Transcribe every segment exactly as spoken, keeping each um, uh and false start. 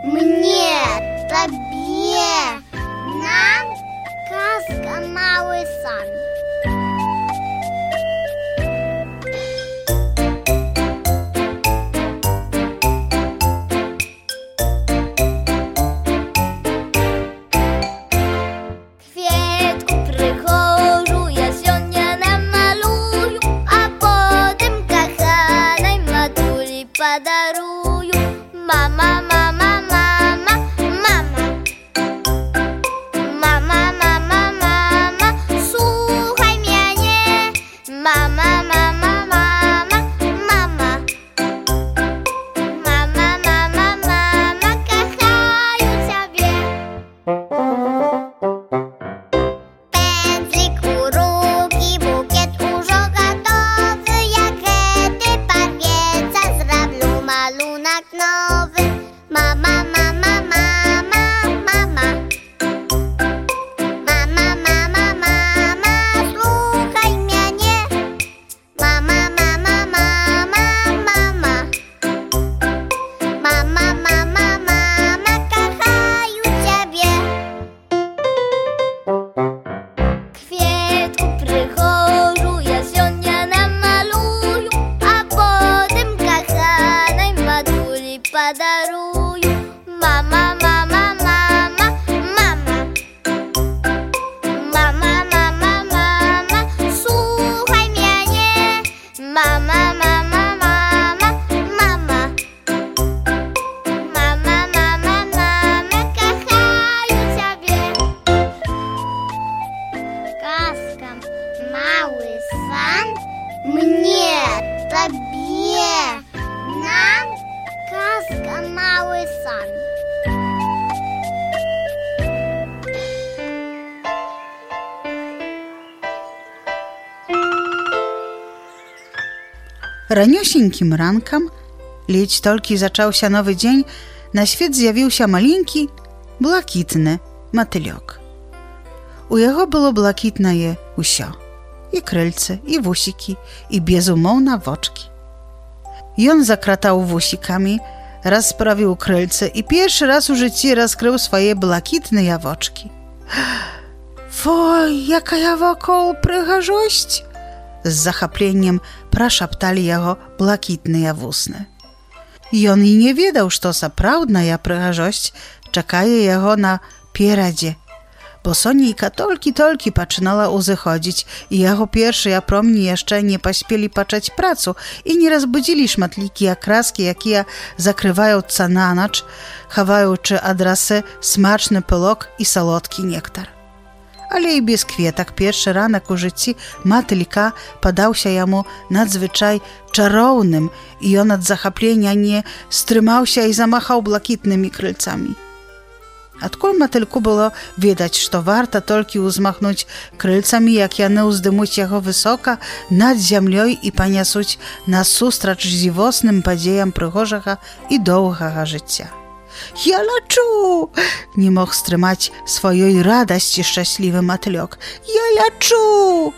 Мне, тебе, нам казка «Малый сан». Подарую. Мама, мама, мама, мама. Мама, мама, мама, слухай меня. Мама, мама, мама, мама. Мама, мама, мама, кохаю тебя. Пензлик у руки, букет уже готовый. Я гэты порвется, зроблю малюнок новый. Мама, мама, мама, мама. Мама, мама, мама, слухай меня. Мама, мама, мама, мама. Мама, мама, мама, кохаю тебя. Квітку прихожу, я сьогодні намалюю, а потім коханій матулі подарую. Мама, мама, мама, мама. Мама, мама, мама, слухай мене. Мама, мама, мама, мама. Мама, мама, мама, кохаю тебе. Казка «Малый сан». Мне, тебе, нам казка «Малый сан». Raniosieńkim rankiem, leć tolki zaczął się nowy dzień, na świat zjawił się malinki, błakitny matyliok. U jego było błakitne usio, i krylce, i wusiki, i bezumowna woczki. I on zakratał wusikami, raz sprawił krylce i pierwszy raz w życiu rozkrył swoje błakitne jawoczki. Woj, jaka ja wokół prychazzość! Z zachapleniem praszaptali jego błakitne jawusne. I on i nie wiedział, że to zaprawdna ja prychazzość czekaje jego na pieradzie, bo Soniejka tolki-tolki zaczynała uzychodzić i jego pierwsze japromni jeszcze nie pośpieli patrzeć pracu i nie rozbudzili szmatliki jak kraski, jakie zakrywają ca na nocz, chawający adresy smaczny pylok i salotki nektar. Ale i bez kwietak pierwszy ranek u życiu matylika padał się jemu nadzwyczaj czarownym i on od zachaplenia nie strymał się i zamachał błakitnymi krylcami. Odkąd matylku było widać, że warto tylko uzmachnąć krylcami, jak jany uzdymuć jego wysoka nad ziemią i paniasuć na sustracz dziwosnym padziejam przygorzego i długiego życia. Ja laczu! Nie mógł strymać swojej radości szczęśliwy matyliok. Ja laczu!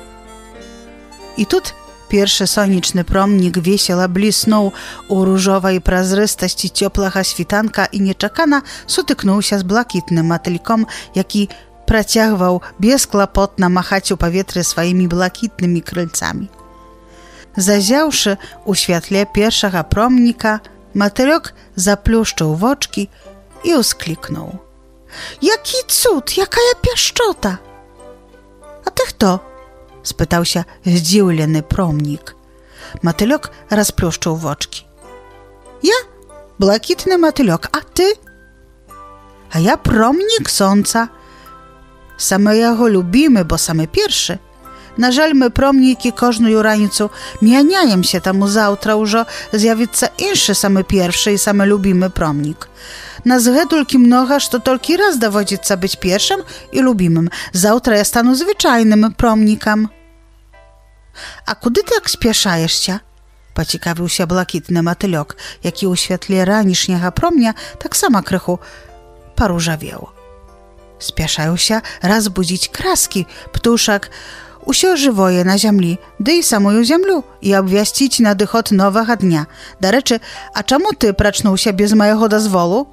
I tut pierwszy soniczny promnik wesielo blisnął u różowej prazrystości ciepłego świtanka i nieczekana sutyknął się z błakitnym matylkom, jaki przeciągał bezklopotno machać u powietrze swoimi błakitnymi krylcami. Zaziałszy u świetle pierwszego promnika, matyliok zapluszczył woczki i uskliknął. Jaki cud, jaka ja pieszczota! A ty kto? Spytał się zdziwiony promnik. Matyliok rozpluszczył woczki. Ja? Błakitny matyliok, a ty? A ja promnik sąca. Same jego lubimy, bo same pierwszy. Na żal my promniki każdą ranicą mianiajem się temu zawtra już zjawiться inszy same pierwszy i same lubimy promnik. Nas гэтулькі mnoga, że tylko raz dowodziться być pierwszym i lubimym. Zawtra ja stanę zwyczajnym promnikiem. A kudy ty tak spieszasz się? Pociekawił się błakitny matyliok, jaki u świetle ranicznego promnia tak sama krychu poróżawiał. Spieszają się rozbudzić kraski ptuszek, усё живое на землі, ды і самую землю, і абвясціць надыход новага дня. Дарэчы, а чаму ты прачнуўся без майго дазволу?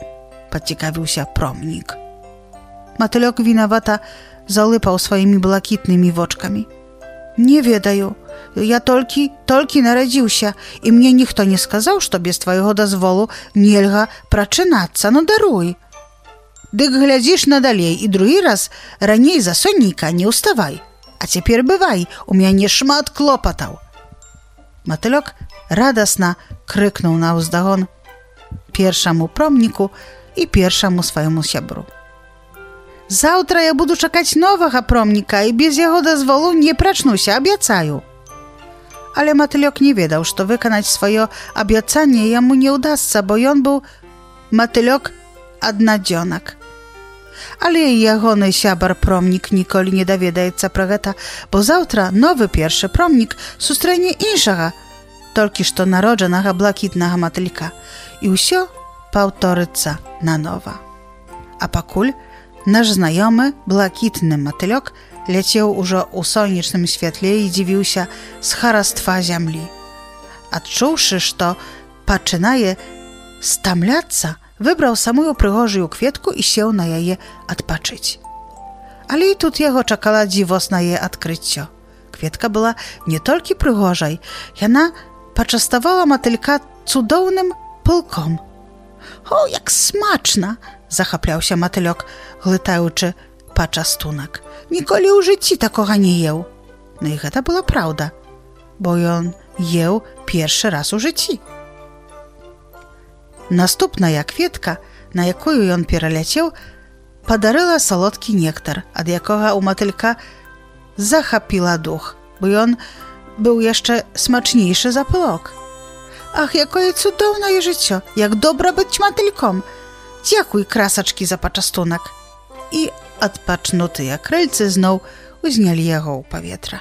Pociekawił się promnik. Matylok winowata zalypał swoimi błakitnymi woczkami. Nie wiedаю, ja tolki, tolki narodził się i mnie nikt nie skazał, że bez twojego dozwolu nielga praczynaca, no daruj. Dyk гляdzisz na dalej i drugi raz raniej za sonnika nie ustawaj, a ciepierw bywaj, u mnie szmat klopotał. Matylok radosna kryknął na uzdagon pierwszemu promniku i pierwszemu swojemu siebru. Завтра ja budu czekać nowego promnika i bez jego dozwolu nie pracznę się, obiecaju. Ale Matylok nie wiedział, że wykonać swoje obiecanie jemu nie udasться, bo on był Matylok одноденок. Ale jegony siabar promnik nikoli nie dowiedaється про гэта, bo завтра nowy pierwszy promnik susтрenie inszego, толькі што народжанага блакітнага матылька, i ўсё паўторыцца нанова. A пакуль nasz znajomy, błakitny matylok, leciał już u słonecznym świetle i dziwił się z harastwa ziemi. Odczuwszy, że zaczynaje stamlаться, wybrał samą przygorzą kwietku i sieł na jej odpoczyć. Ale i тут jego czekała dziwosna jej odkrycie. Kwietka była nie tylko przygorzej, ona poczęstowała matylka cudownym pylkom. O, jak smaczna! Zachapliał się matylok, glitający poczęstunek. Nikoli u życiu takoga nie jeł. No i to była prawda, bo on jeł pierwszy raz u życiu. Następna kwietka, na jaką on przyleciał, podaryła słodki nektar, od jakiego u matylka zachapiła duch, bo on był jeszcze smaczniejszy za pylok. Ach, jakie cudowne życie, jak dobra być matylkom! Dziękuj, krasaczki, za poczęstunek. I odpocznuty jak krylcy znów uznieli jego u powietrza.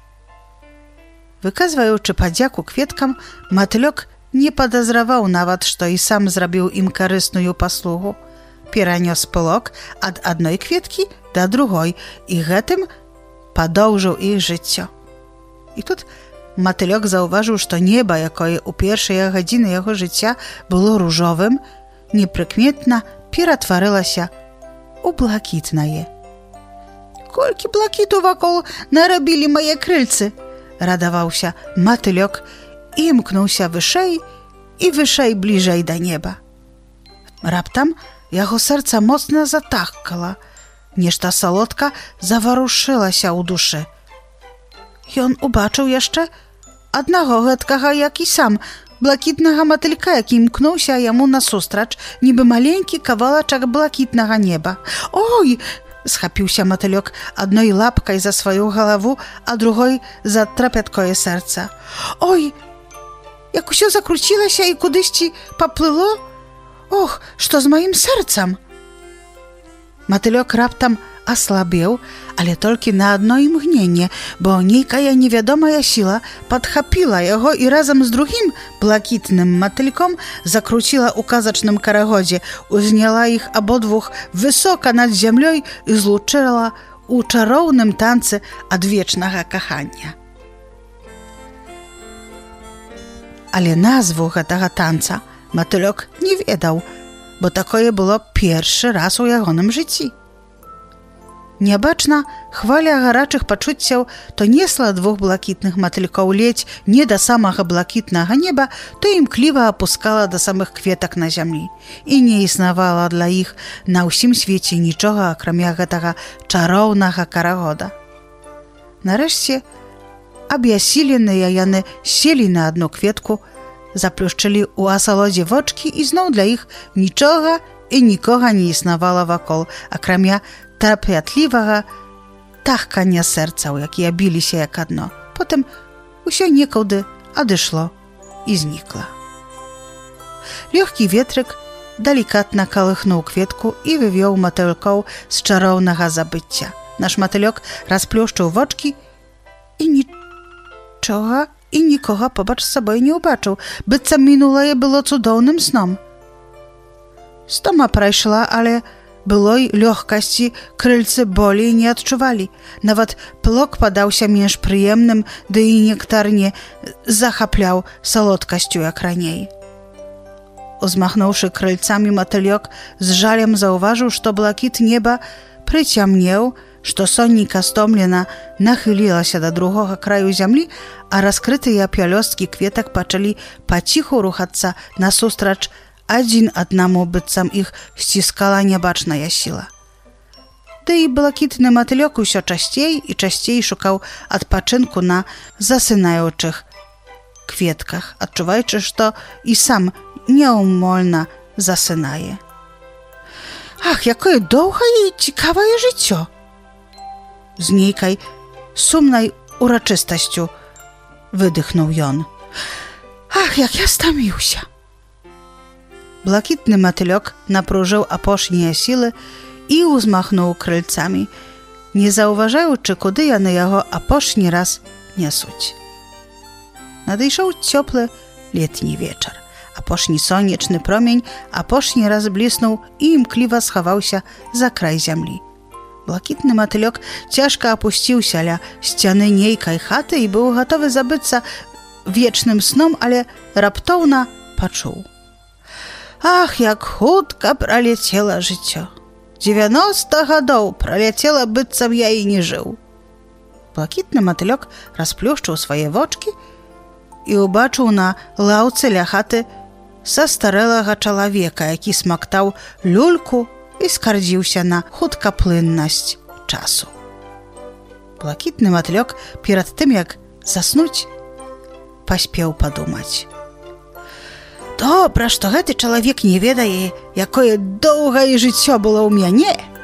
Wykazujący podzięku kwietkam, matylok nie podозревał nawet, że i sam zrobił im korzystną posługę. Przeniósł pylok od jednej kwietki do drugiej i tym podłużył ich życie. I тут matylok zauważył, że niebo, jakie u pierwszej godziny jego życia było różowym, неприкметна ператварылася у блакітнае. «Колькі блакіту вакол нарабілі мае крыльцы!» радаваўся матылёк і імкнуўся вышэй і вышэй бліжэй да неба. Раптам яго сэрца моцна затахкала, нешта салодка заварушылася ў душы. Ён убачыў яшчэ аднаго гэткага, як і сам, блакітнага матылька, які імкнуўся яму насустрач, нібы маленькі кавалачак блакітнага неба. «Ой!» – схапіўся матылёк адной лапкай за сваю галаву, а другой за трапяткое сэрца. «Ой! Як усё закруцілася і кудысьці паплыло? Ох, што з маім сэрцам?» Матылёк раптам ослабел, ale tylko na jedno mgnienie, bo niejkaja niewiadoma siła podchapila jego i razem z drugim błakitnym matylkom zakruciła u kazacznym karagodzie, uzniała ich obodwóch wysoko nad ziemią i zluczyła u czarownym tańcu odwiecznego kochania. Ale nazwu tego tańca matylok nie wiedział, bo takie było pierwszy raz u jegonym życiu. Niebaczna chwala garachych poczuciał to niesła dwóch błakitnych matylków leć nie do samego błakitnego nieba, to im kliwa opuskała do samych kwietek na ziemi i nie istniała dla ich na усім świecie niczego okrem tego czarownego karagoda. Nareszcie objasilene jany sieli na jedną kwietku, zapluszczyli u asalodzie woczki i znów dla ich niczego i nikogo nie istniało wokół, okrem trapiatliwego tachkania serca, u jakie bili się jak jedno. Potem usio niekądy odeszło i znikło. Lekki wietryk delikatnie kołychnął kwietku i wywiół matylką z czarownego zabycia. Nasz matylok rozpleszczył woczki i niczego i nikogo pobacz sobą nie ubaczył, bycem minulое było cudownym snom. Stoma przeszła, ale былой лёгкасці крыльцы болей не адчувалі. Нават плок падаўся менш прыемным, ды і нектар не захапляў салодкасцю, як раней. Uzmachnąwszy krylcami, motyliok z żalem zauważył, że blakit nieba przyciemniał, że sonika stomlena nachyliła się do drugiego kraju ziemi, a rozkryte pielostki kwietek zaczęli po cichu ruchać nasustracz один одному, bycam ich ściskała niebaczna siła. Da i blakitny motyliok все częściej i częściej szukał odpoczynku na zasynających kwietkach, odczuwając, że i sam nieumolna zasynaje. Ach, jakie długie i ciekawe życie! Z niejkaj sumnej uroczystością wydychnął Jon. Ach, jak ja stamił się! Blakitny motyliok napróżył aposznie siły i uzmachnął krylcami, nie zauważaючи, kudy jany jego aposzni raz niesuć. Nadejszał ciepły letni wieczór. Aposzni słoneczny promień aposzni raz blisnął i mkliwa schował się za kraj ziemi. Blakitny motyliok ciężko opuścił się na ściany niejkaj chaty i był gotowy zabyć się wiecznym snom, ale raptowna poczuł. Ach, jak chutko proleciało życie. dziewięćdziesiąt годów proleciało, bycam ja i nie żył. Blakitny motyliok rozplющzył swoje oczki i ubaczył na ławce ля chaty zastarałego człowieka, jaki smaktał lulku i skardził się na chutkopłynność czasu. Blakitny motyliok przed tym, jak zasnąć, pośpiał podumać. Dobra, że ten człowiek nie wie, jakie długie życie było u mnie.